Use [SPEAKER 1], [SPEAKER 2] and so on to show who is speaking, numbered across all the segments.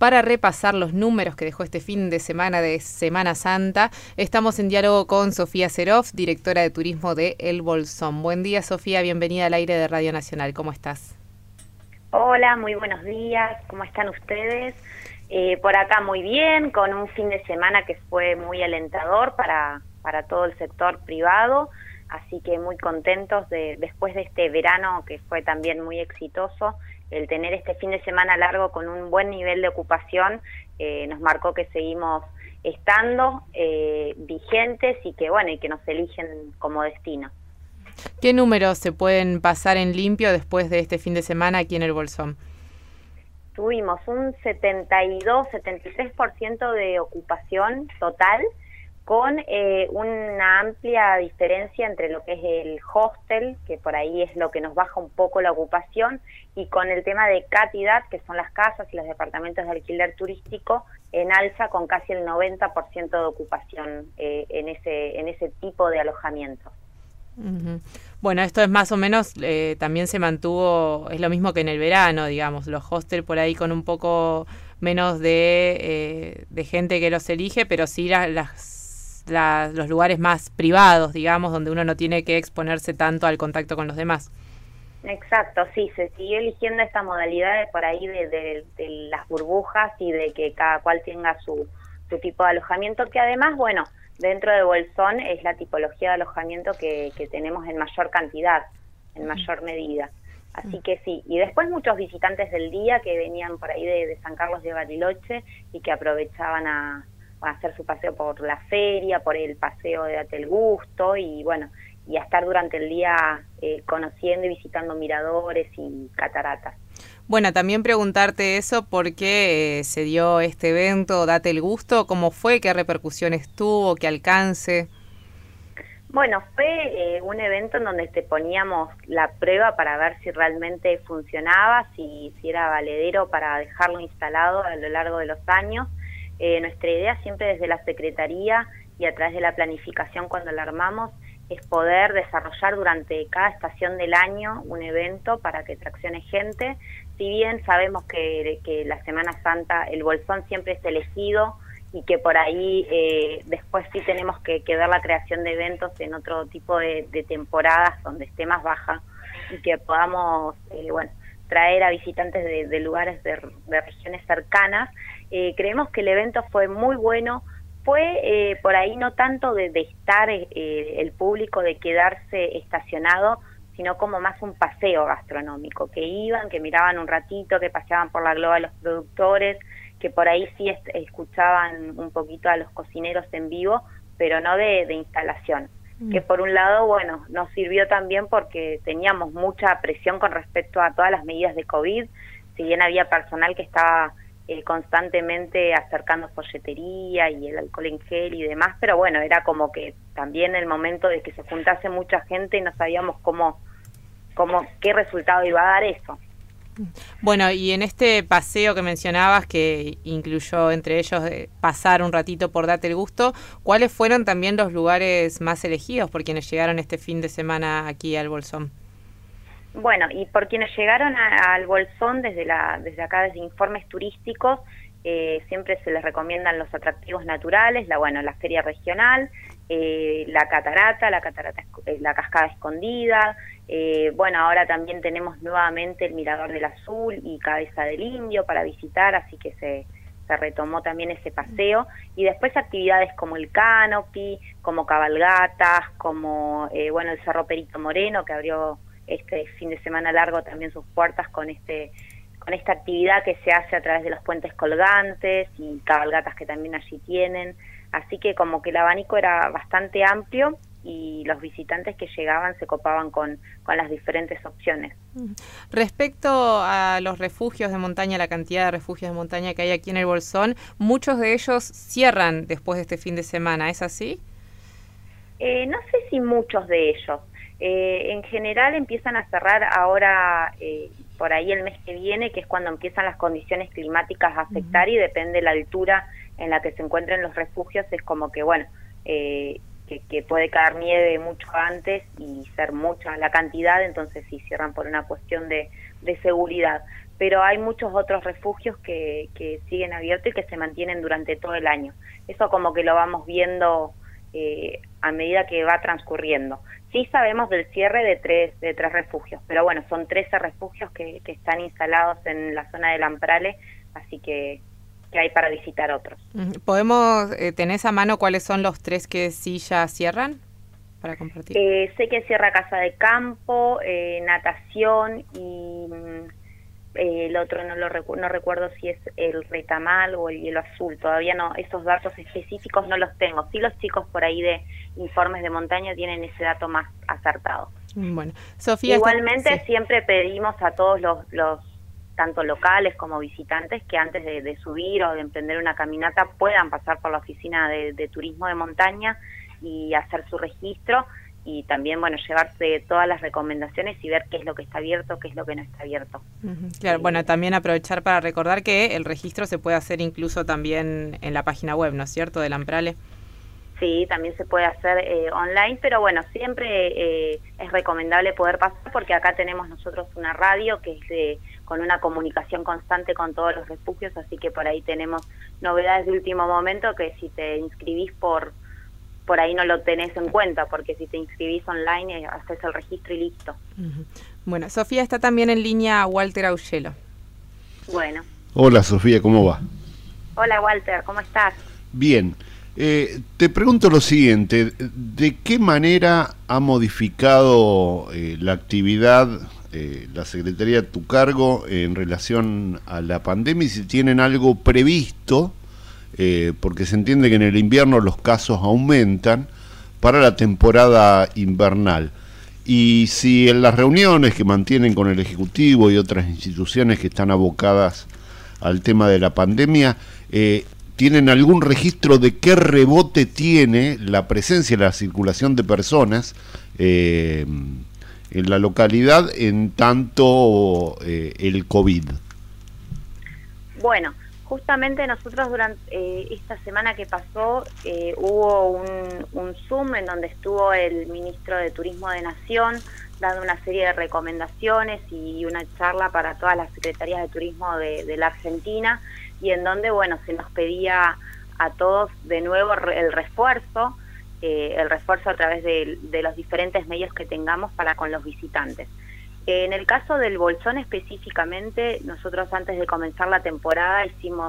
[SPEAKER 1] para repasar los números que dejó este fin de Semana Santa. Estamos en diálogo con Sofía Seroff, directora de turismo de El Bolsón. Buen día, Sofía, bienvenida al aire de Radio Nacional. ¿Cómo estás?
[SPEAKER 2] Hola, muy buenos días. ¿Cómo están ustedes? Por acá muy bien, con un fin de semana que fue muy alentador para todo el sector privado, así que muy contentos después de este verano que fue también muy exitoso. El tener este fin de semana largo con un buen nivel de ocupación nos marcó que seguimos estando vigentes y que bueno, y que nos eligen como destino.
[SPEAKER 1] ¿Qué números se pueden pasar en limpio después de este fin de semana aquí en El Bolsón?
[SPEAKER 2] Tuvimos un 73% de ocupación total, con una amplia diferencia entre lo que es el hostel, que por ahí es lo que nos baja un poco la ocupación, y con el tema de cantidad, que son las casas y los departamentos de alquiler turístico, en alza con casi el 90% de ocupación en ese tipo de alojamientos.
[SPEAKER 1] Uh-huh. Bueno, esto es más o menos, también se mantuvo, es lo mismo que en el verano, digamos, los hostels por ahí con un poco menos de gente que los elige, pero sí los lugares más privados, digamos, donde uno no tiene que exponerse tanto al contacto con los demás.
[SPEAKER 2] Exacto, sí, se siguió eligiendo esta modalidad de por ahí de las burbujas y de que cada cual tenga su tipo de alojamiento, que además, bueno, dentro de Bolsón es la tipología de alojamiento que tenemos en mayor cantidad, en mayor medida. Así que sí, y después muchos visitantes del día que venían por ahí de San Carlos de Bariloche y que aprovechaban a hacer su paseo por la feria, por el paseo de Date el Gusto y bueno, y a estar durante el día conociendo y visitando miradores y cataratas.
[SPEAKER 1] Bueno, también preguntarte eso porque se dio este evento, Date el Gusto, ¿cómo fue? ¿Qué repercusiones tuvo? ¿Qué alcance?
[SPEAKER 2] Bueno, fue un evento en donde te poníamos la prueba para ver si realmente funcionaba, si era valedero para dejarlo instalado a lo largo de los años. Nuestra idea siempre desde la Secretaría y a través de la planificación cuando la armamos es poder desarrollar durante cada estación del año un evento para que traccione gente. Si bien sabemos que la Semana Santa, el Bolsón siempre es elegido y que por ahí después sí tenemos que ver la creación de eventos en otro tipo de temporadas donde esté más baja y que podamos traer a visitantes de lugares de regiones cercanas. Creemos que el evento fue muy bueno. Fue por ahí no tanto de estar el público, de quedarse estacionado, sino como más un paseo gastronómico, que iban, que miraban un ratito, que paseaban por la globa a los productores, que por ahí sí escuchaban un poquito a los cocineros en vivo, pero no de instalación. Que por un lado, bueno, nos sirvió también porque teníamos mucha presión con respecto a todas las medidas de COVID, si bien había personal que estaba constantemente acercando folletería y el alcohol en gel y demás, pero bueno, era como que también el momento de que se juntase mucha gente no sabíamos qué resultado iba a dar eso.
[SPEAKER 1] Bueno, y en este paseo que mencionabas, que incluyó entre ellos pasar un ratito por Date el Gusto, ¿cuáles fueron también los lugares más elegidos por quienes llegaron este fin de semana aquí al Bolsón?
[SPEAKER 2] Bueno, y por quienes llegaron al Bolsón desde acá, desde Informes Turísticos, siempre se les recomiendan los atractivos naturales, la feria regional, la catarata, la cascada escondida, ahora también tenemos nuevamente el Mirador del Azul y Cabeza del Indio para visitar, así que se retomó también ese paseo, y después actividades como el canopy, como cabalgatas, como el Cerro Perito Moreno, que abrió este fin de semana largo también sus puertas con esta actividad que se hace a través de los puentes colgantes y cabalgatas que también allí tienen, así que como que el abanico era bastante amplio y los visitantes que llegaban se copaban con las diferentes opciones.
[SPEAKER 1] Respecto a los refugios de montaña, la cantidad de refugios de montaña que hay aquí en el Bolsón, muchos de ellos cierran después de este fin de semana, ¿es así?
[SPEAKER 2] No sé si muchos de ellos. En general empiezan a cerrar ahora por ahí el mes que viene, que es cuando empiezan las condiciones climáticas a afectar, y depende de la altura en la que se encuentren los refugios, es como que que puede caer nieve mucho antes y ser mucha la cantidad, entonces sí cierran por una cuestión de seguridad. pero hay muchos otros refugios que siguen abiertos y que se mantienen durante todo el año. Eso como que lo vamos viendo a medida que va transcurriendo. Sí sabemos del cierre de tres refugios, pero bueno, son 13 refugios que están instalados en la zona de Lamprale, así que hay para visitar otros.
[SPEAKER 1] ¿Tenés a mano cuáles son los 3 que sí ya cierran para compartir?
[SPEAKER 2] Sé que cierra Casa de Campo, Natación y el otro no recuerdo si es el Retamal o el Hielo Azul, todavía no, esos datos específicos no los tengo. Sí, los chicos por ahí de Informes de Montaña tienen ese dato más acertado.
[SPEAKER 1] Bueno, Sofía,
[SPEAKER 2] igualmente
[SPEAKER 1] sí,
[SPEAKER 2] siempre pedimos a todos los tanto locales como visitantes que antes de subir o de emprender una caminata puedan pasar por la oficina de turismo de montaña y hacer su registro, y también, bueno, llevarse todas las recomendaciones y ver qué es lo que está abierto, qué es lo que no está abierto.
[SPEAKER 1] Claro, bueno, también aprovechar para recordar que el registro se puede hacer incluso también en la página web, ¿no es cierto?, de Lamprale.
[SPEAKER 2] Sí, también se puede hacer online, pero bueno, siempre es recomendable poder pasar, porque acá tenemos nosotros una radio que es con una comunicación constante con todos los refugios, así que por ahí tenemos novedades de último momento que si te inscribís por ahí no lo tenés en cuenta, porque si te inscribís online haces el registro y listo.
[SPEAKER 1] Bueno, Sofía, está también en línea Walter Augello.
[SPEAKER 2] Bueno.
[SPEAKER 3] Hola Sofía, ¿cómo va?
[SPEAKER 2] Hola Walter, ¿cómo estás?
[SPEAKER 3] Bien. Te pregunto lo siguiente, ¿de qué manera ha modificado la actividad la Secretaría a tu cargo en relación a la pandemia, y si tienen algo previsto? Porque se entiende que en el invierno los casos aumentan para la temporada invernal, y si en las reuniones que mantienen con el Ejecutivo y otras instituciones que están abocadas al tema de la pandemia, ¿tienen algún registro de qué rebote tiene la presencia y la circulación de personas en la localidad en tanto el COVID?
[SPEAKER 2] Bueno, justamente nosotros durante esta semana que pasó hubo un Zoom en donde estuvo el ministro de Turismo de Nación dando una serie de recomendaciones y una charla para todas las secretarías de turismo de la Argentina, y en donde, bueno, se nos pedía a todos de nuevo el refuerzo a través de los diferentes medios que tengamos para con los visitantes. En el caso del Bolsón específicamente, nosotros antes de comenzar la temporada hicimos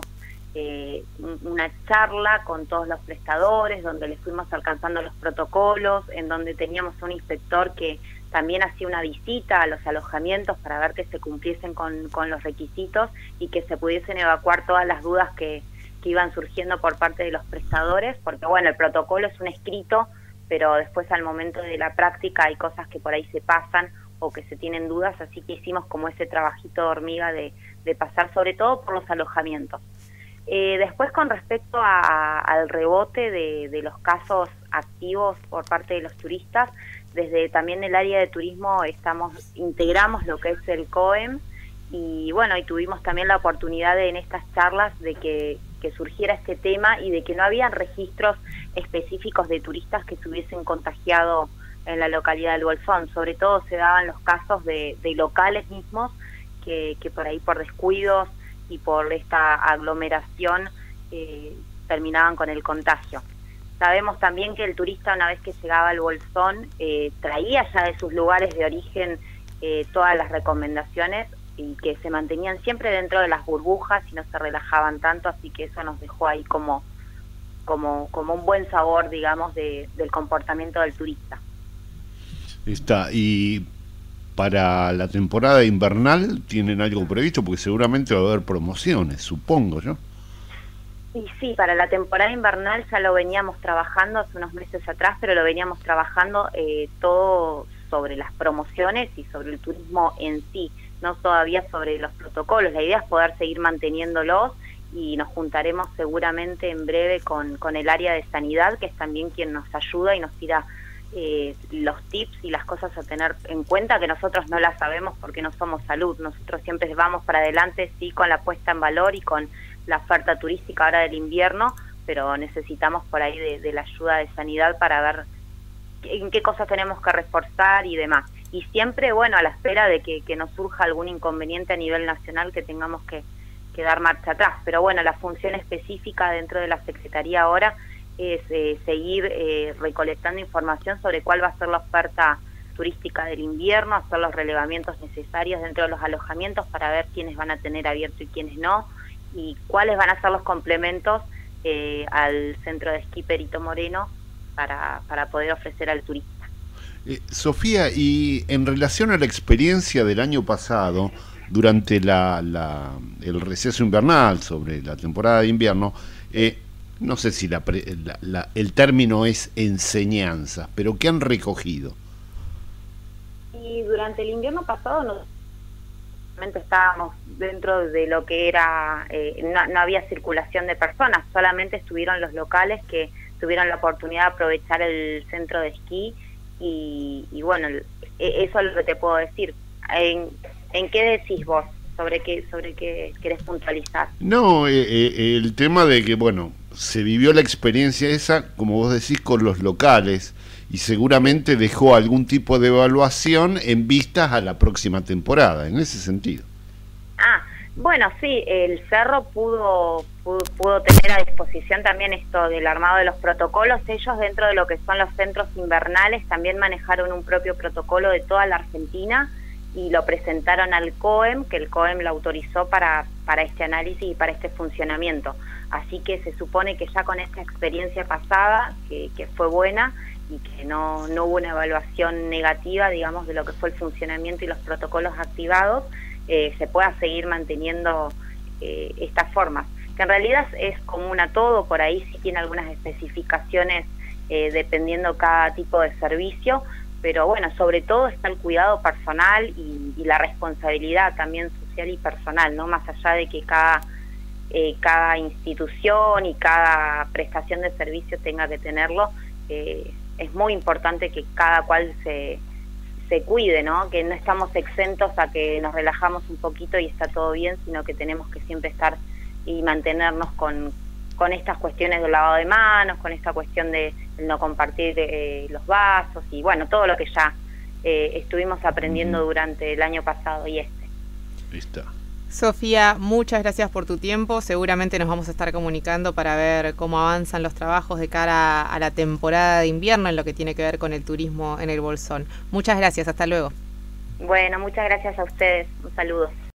[SPEAKER 2] una charla con todos los prestadores, donde les fuimos alcanzando los protocolos, en donde teníamos un inspector que también hacía una visita a los alojamientos para ver que se cumpliesen con los requisitos y que se pudiesen evacuar todas las dudas que iban surgiendo por parte de los prestadores, porque bueno, el protocolo es un escrito, pero después al momento de la práctica hay cosas que por ahí se pasan o que se tienen dudas, así que hicimos como ese trabajito de hormiga de pasar sobre todo por los alojamientos. Después, con respecto al rebote de los casos activos por parte de los turistas, desde también el área de turismo integramos lo que es el COEM, y bueno, y tuvimos también la oportunidad en estas charlas de que surgiera este tema y de que no habían registros específicos de turistas que se hubiesen contagiado en la localidad del Bolsón. Sobre todo se daban los casos de locales mismos que por ahí, por descuidos y por esta aglomeración, terminaban con el contagio. Sabemos también que el turista, una vez que llegaba al Bolsón, traía ya de sus lugares de origen todas las recomendaciones, y que se mantenían siempre dentro de las burbujas y no se relajaban tanto, así que eso nos dejó ahí como un buen sabor, digamos, del comportamiento del turista.
[SPEAKER 3] Y para la temporada invernal, ¿tienen algo previsto? Porque seguramente va a haber promociones, supongo yo.
[SPEAKER 2] Y sí, para la temporada invernal ya lo veníamos trabajando hace unos meses atrás, pero lo veníamos trabajando todo sobre las promociones y sobre el turismo en sí, no todavía sobre los protocolos. La idea es poder seguir manteniéndolos, y nos juntaremos seguramente en breve con el área de sanidad, que es también quien nos ayuda y nos tira los tips y las cosas a tener en cuenta, que nosotros no las sabemos porque no somos salud. Nosotros siempre vamos para adelante, sí, con la puesta en valor y con la oferta turística ahora del invierno, pero necesitamos por ahí de la ayuda de sanidad para ver en qué cosas tenemos que reforzar y demás. y siempre, bueno, a la espera de que nos surja algún inconveniente a nivel nacional que tengamos que dar marcha atrás. Pero bueno, la función específica dentro de la Secretaría ahora es seguir recolectando información sobre cuál va a ser la oferta turística del invierno, hacer los relevamientos necesarios dentro de los alojamientos para ver quiénes van a tener abierto y quiénes no, y cuáles van a ser los complementos al centro de esquí Perito Moreno para poder ofrecer al turista.
[SPEAKER 3] Sofía, y en relación a la experiencia del año pasado, durante el receso invernal, sobre la temporada de invierno, no sé si el término es enseñanzas, pero ¿qué han recogido?
[SPEAKER 2] Y durante el invierno pasado estábamos dentro de lo que era, no había circulación de personas, solamente estuvieron los locales que tuvieron la oportunidad de aprovechar el centro de esquí y bueno, eso es lo que te puedo decir. ¿En qué decís vos? ¿Sobre qué querés puntualizar?
[SPEAKER 3] No, el tema de que, bueno, se vivió la experiencia esa, como vos decís, con los locales, y seguramente dejó algún tipo de evaluación en vistas a la próxima temporada, en ese sentido.
[SPEAKER 2] Bueno, sí, el Cerro pudo tener a disposición también esto del armado de los protocolos. Ellos, dentro de lo que son los centros invernales, también manejaron un propio protocolo de toda la Argentina y lo presentaron al COEM, que el COEM lo autorizó para este análisis y para este funcionamiento. Así que se supone que ya con esta experiencia pasada, que fue buena y que no hubo una evaluación negativa, digamos, de lo que fue el funcionamiento y los protocolos activados, se pueda seguir manteniendo estas formas, que en realidad es común a todo. Por ahí sí tiene algunas especificaciones dependiendo cada tipo de servicio, pero bueno, sobre todo está el cuidado personal y la responsabilidad también social y personal, ¿no? Más allá de que cada institución y cada prestación de servicio tenga que tenerlo, es muy importante que cada cual se cuide, ¿no? Que no estamos exentos a que nos relajamos un poquito y está todo bien, sino que tenemos que siempre estar y mantenernos con estas cuestiones del lavado de manos, con esta cuestión de no compartir los vasos y bueno, todo lo que ya estuvimos aprendiendo durante el año pasado y este.
[SPEAKER 3] Listo.
[SPEAKER 1] Sofía, muchas gracias por tu tiempo. Seguramente nos vamos a estar comunicando para ver cómo avanzan los trabajos de cara a la temporada de invierno en lo que tiene que ver con el turismo en el Bolsón. Muchas gracias, hasta luego.
[SPEAKER 2] Bueno, muchas gracias a ustedes. Un saludo.